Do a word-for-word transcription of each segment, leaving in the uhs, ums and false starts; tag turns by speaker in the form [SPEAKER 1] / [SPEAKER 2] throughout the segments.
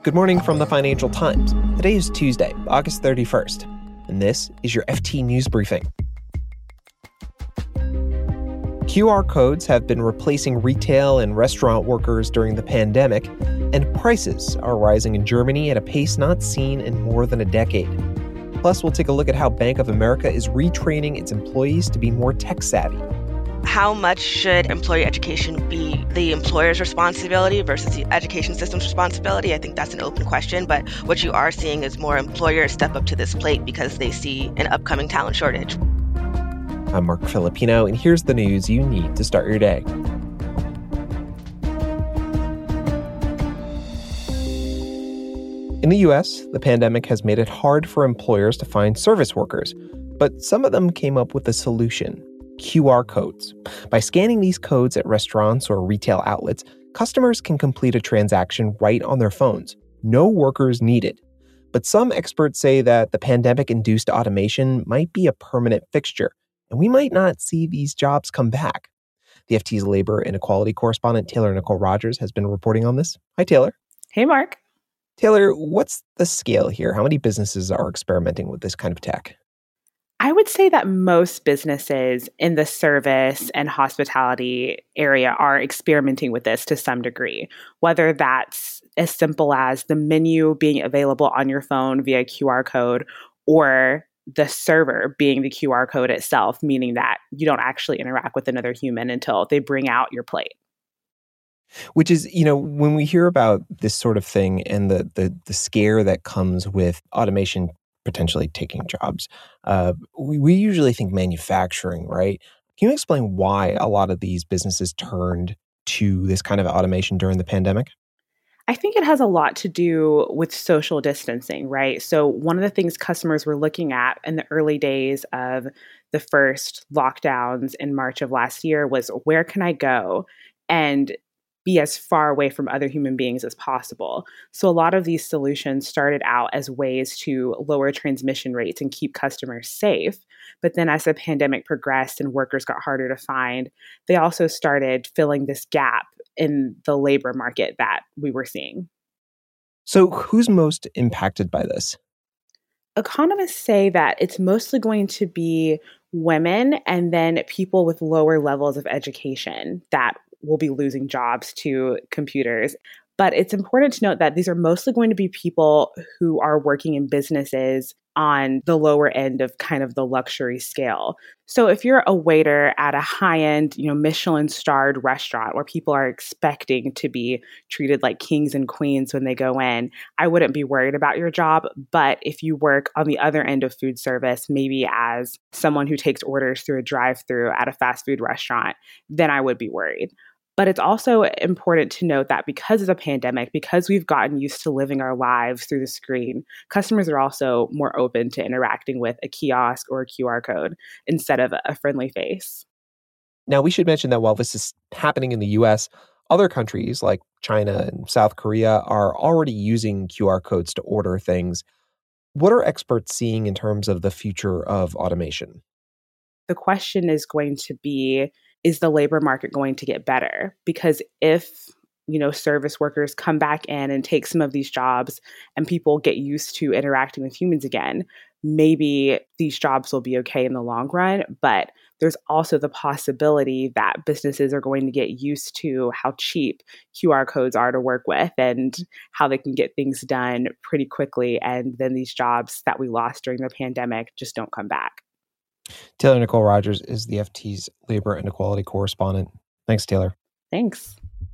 [SPEAKER 1] Good morning from the Financial Times. Today is Tuesday, August thirty-first, and this is your F T News Briefing. Q R codes have been replacing retail and restaurant workers during the pandemic, and prices are rising in Germany at a pace not seen in more than a decade. Plus, we'll take a look at how Bank of America is retraining its employees to be more tech-savvy.
[SPEAKER 2] How much should employee education be the employer's responsibility versus the education system's responsibility? I think that's an open question, but what you are seeing is more employers step up to this plate because they see an upcoming talent shortage.
[SPEAKER 1] I'm Mark Filipino, and here's the news you need to start your day. In the U S, the pandemic has made it hard for employers to find service workers, but some of them came up with a solution: Q R codes. By scanning these codes at restaurants or retail outlets, customers can complete a transaction right on their phones. No workers needed. But some experts say that the pandemic-induced automation might be a permanent fixture, and we might not see these jobs come back. The F T's labor and equality correspondent Taylor Nicole Rogers has been reporting on this. Hi, Taylor.
[SPEAKER 3] Hey, Mark.
[SPEAKER 1] Taylor, what's the scale here? How many businesses are experimenting with this kind of tech?
[SPEAKER 3] I would say that most businesses in the service and hospitality area are experimenting with this to some degree, whether that's as simple as the menu being available on your phone via Q R code or the server being the Q R code itself, meaning that you don't actually interact with another human until they bring out your plate.
[SPEAKER 1] Which is, you know, when we hear about this sort of thing and the the, the scare that comes with automation potentially taking jobs, uh, we, we usually think manufacturing, right? Can you explain why a lot of these businesses turned to this kind of automation during the pandemic?
[SPEAKER 3] I think it has a lot to do with social distancing, right? So one of the things customers were looking at in the early days of the first lockdowns in March of last year was, where can I go and be as far away from other human beings as possible? So a lot of these solutions started out as ways to lower transmission rates and keep customers safe. But then as the pandemic progressed and workers got harder to find, they also started filling this gap in the labor market that we were seeing.
[SPEAKER 1] So who's most impacted by this?
[SPEAKER 3] Economists say that it's mostly going to be women and then people with lower levels of education that will be losing jobs to computers. But it's important to note that these are mostly going to be people who are working in businesses on the lower end of kind of the luxury scale. So if you're a waiter at a high-end, you know, Michelin-starred restaurant where people are expecting to be treated like kings and queens when they go in, I wouldn't be worried about your job. But if you work on the other end of food service, maybe as someone who takes orders through a drive-through at a fast food restaurant, then I would be worried. But it's also important to note that because of the pandemic, because we've gotten used to living our lives through the screen, customers are also more open to interacting with a kiosk or a Q R code instead of a friendly face.
[SPEAKER 1] Now, we should mention that while this is happening in the U S, other countries like China and South Korea are already using Q R codes to order things. What are experts seeing in terms of the future of automation?
[SPEAKER 3] The question is going to be, is the labor market going to get better? Because if, you know, service workers come back in and take some of these jobs and people get used to interacting with humans again, maybe these jobs will be okay in the long run. But there's also the possibility that businesses are going to get used to how cheap Q R codes are to work with and how they can get things done pretty quickly. And then these jobs that we lost during the pandemic just don't come back.
[SPEAKER 1] Taylor Nicole Rogers is the F T's labor and equality correspondent. Thanks, Taylor.
[SPEAKER 3] Thanks.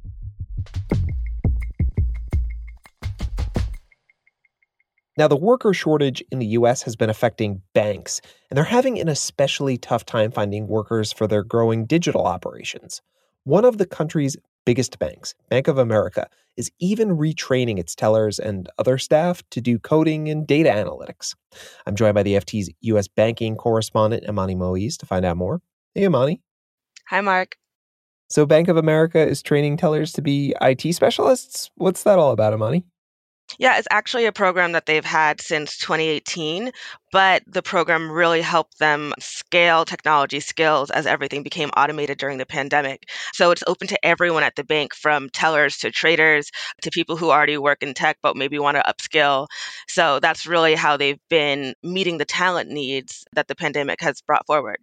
[SPEAKER 1] Now, the worker shortage in the U S has been affecting banks, and they're having an especially tough time finding workers for their growing digital operations. One of the country's biggest banks, Bank of America, is even retraining its tellers and other staff to do coding and data analytics. I'm joined by the F T's U S banking correspondent, Imani Moise, to find out more. Hey, Imani.
[SPEAKER 2] Hi, Mark.
[SPEAKER 1] So Bank of America is training tellers to be I T specialists? What's that all about, Imani?
[SPEAKER 2] Yeah, it's actually a program that they've had since twenty eighteen, but the program really helped them scale technology skills as everything became automated during the pandemic. So it's open to everyone at the bank, from tellers to traders to people who already work in tech but maybe want to upskill. So that's really how they've been meeting the talent needs that the pandemic has brought forward.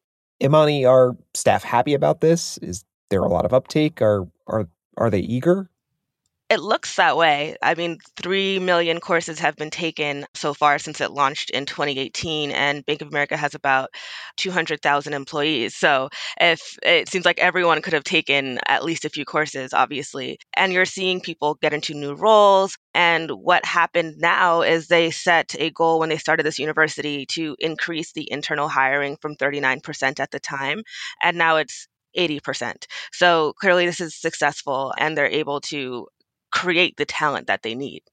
[SPEAKER 1] Imani, are staff happy about this? Is there a lot of uptake? Are are are they eager?
[SPEAKER 2] It looks that way. I mean, three million courses have been taken so far since it launched in twenty eighteen, and Bank of America has about two hundred thousand employees. So if it seems like everyone could have taken at least a few courses, obviously, and you're seeing people get into new roles. And what happened now is they set a goal when they started this university to increase the internal hiring from thirty-nine percent at the time, and now it's eighty percent. So clearly this is successful, and they're able to create the talent that they need.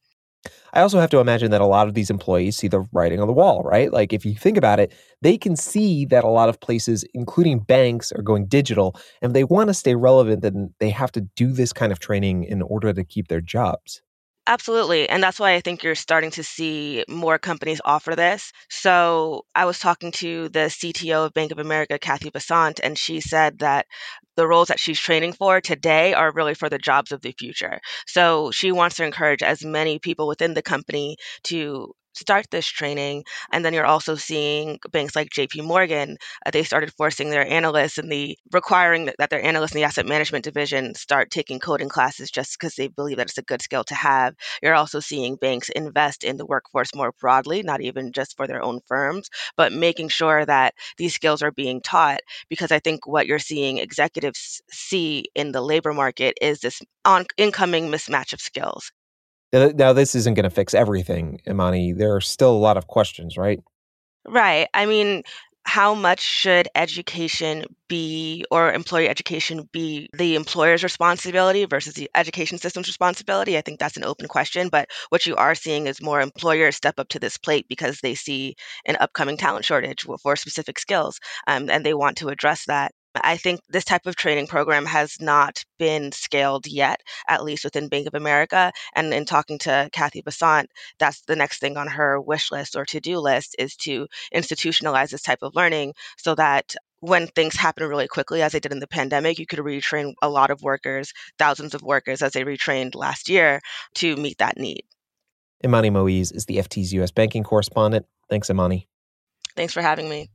[SPEAKER 1] I also have to imagine that a lot of these employees see the writing on the wall, right? Like if you think about it, they can see that a lot of places, including banks, are going digital. And if they want to stay relevant, then they have to do this kind of training in order to keep their jobs.
[SPEAKER 2] Absolutely. And that's why I think you're starting to see more companies offer this. So I was talking to the C T O of Bank of America, Kathy Bessant, and she said that the roles that she's training for today are really for the jobs of the future. So she wants to encourage as many people within the company to start this training. And then you're also seeing banks like J P Morgan, uh, they started forcing their analysts and the requiring that, that their analysts in the asset management division start taking coding classes just because they believe that it's a good skill to have. You're also seeing banks invest in the workforce more broadly, not even just for their own firms, but making sure that these skills are being taught, because I think what you're seeing executives see in the labor market is this on incoming mismatch of skills.
[SPEAKER 1] Now, this isn't going to fix everything, Imani. There are still a lot of questions, right?
[SPEAKER 2] Right. I mean, how much should education be, or employee education be, the employer's responsibility versus the education system's responsibility? I think that's an open question. But what you are seeing is more employers step up to this plate because they see an upcoming talent shortage for specific skills, um, and they want to address that. I think this type of training program has not been scaled yet, at least within Bank of America. And in talking to Kathy Bessant, that's the next thing on her wish list or to-do list, is to institutionalize this type of learning so that when things happen really quickly, as they did in the pandemic, you could retrain a lot of workers, thousands of workers, as they retrained last year, to meet that need.
[SPEAKER 1] Imani Moise is the F T's U S banking correspondent. Thanks, Imani.
[SPEAKER 2] Thanks for having me.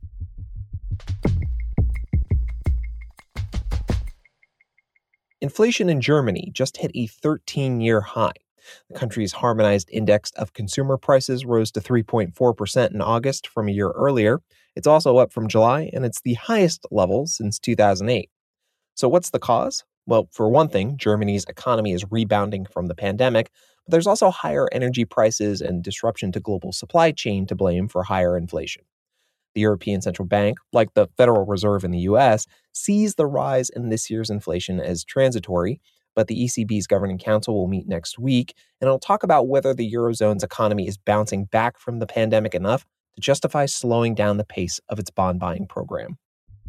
[SPEAKER 1] Inflation in Germany just hit a thirteen-year high. The country's harmonized index of consumer prices rose to three point four percent in August from a year earlier. It's also up from July, and it's the highest level since two thousand eight. So what's the cause? Well, for one thing, Germany's economy is rebounding from the pandemic, but there's also higher energy prices and disruption to global supply chain to blame for higher inflation. The European Central Bank, like the Federal Reserve in the U S, sees the rise in this year's inflation as transitory, but the E C B's Governing Council will meet next week, and it'll talk about whether the Eurozone's economy is bouncing back from the pandemic enough to justify slowing down the pace of its bond buying program.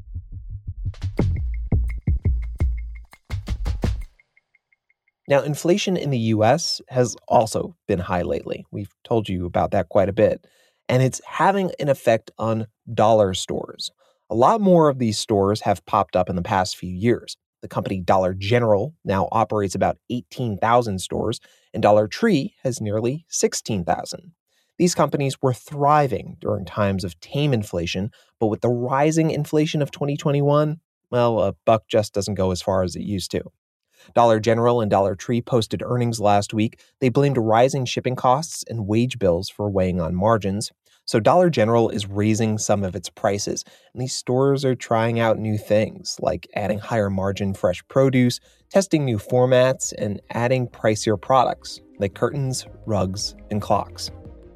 [SPEAKER 1] Now, inflation in the U S has also been high lately. We've told you about that quite a bit. And it's having an effect on dollar stores. A lot more of these stores have popped up in the past few years. The company Dollar General now operates about eighteen thousand stores, and Dollar Tree has nearly sixteen thousand. These companies were thriving during times of tame inflation, but with the rising inflation of twenty twenty-one, well, a buck just doesn't go as far as it used to. Dollar General and Dollar Tree posted earnings last week. They blamed rising shipping costs and wage bills for weighing on margins. So Dollar General is raising some of its prices, and these stores are trying out new things, like adding higher margin fresh produce, testing new formats, and adding pricier products, like curtains, rugs, and clocks.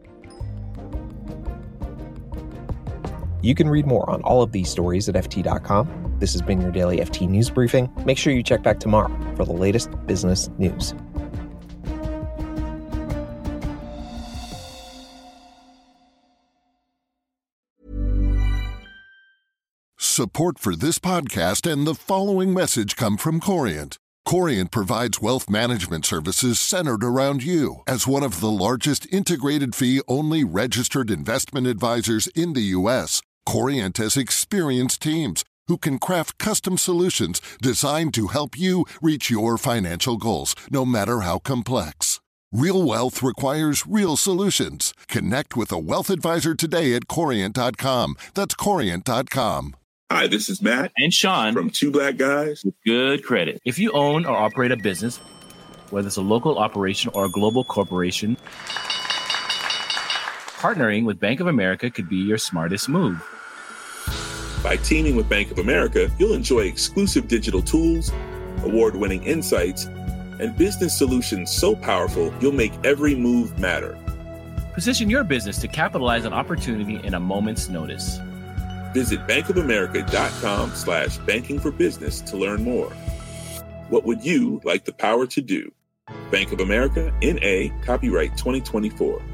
[SPEAKER 1] You can read more on all of these stories at F T dot com. This has been your daily F T News Briefing. Make sure you check back tomorrow for the latest business news.
[SPEAKER 4] Support for this podcast and the following message come from Corient. Corient provides wealth management services centered around you. As one of the largest integrated fee-only registered investment advisors in the U S, Corient has experienced teams who can craft custom solutions designed to help you reach your financial goals, no matter how complex. Real wealth requires real solutions. Connect with a wealth advisor today at Corient dot com. That's Corient dot com.
[SPEAKER 5] Hi, this is Matt
[SPEAKER 6] and Sean
[SPEAKER 5] from Two Black Guys
[SPEAKER 6] with Good Credit. If you own or operate a business, whether it's a local operation or a global corporation, partnering with Bank of America could be your smartest move.
[SPEAKER 5] By teaming with Bank of America, you'll enjoy exclusive digital tools, award-winning insights, and business solutions so powerful you'll make every move matter.
[SPEAKER 6] Position your business to capitalize on opportunity in a moment's notice.
[SPEAKER 5] Visit bankofamerica.com slash banking for business to learn more. What would you like the power to do? Bank of America, N A, copyright twenty twenty-four.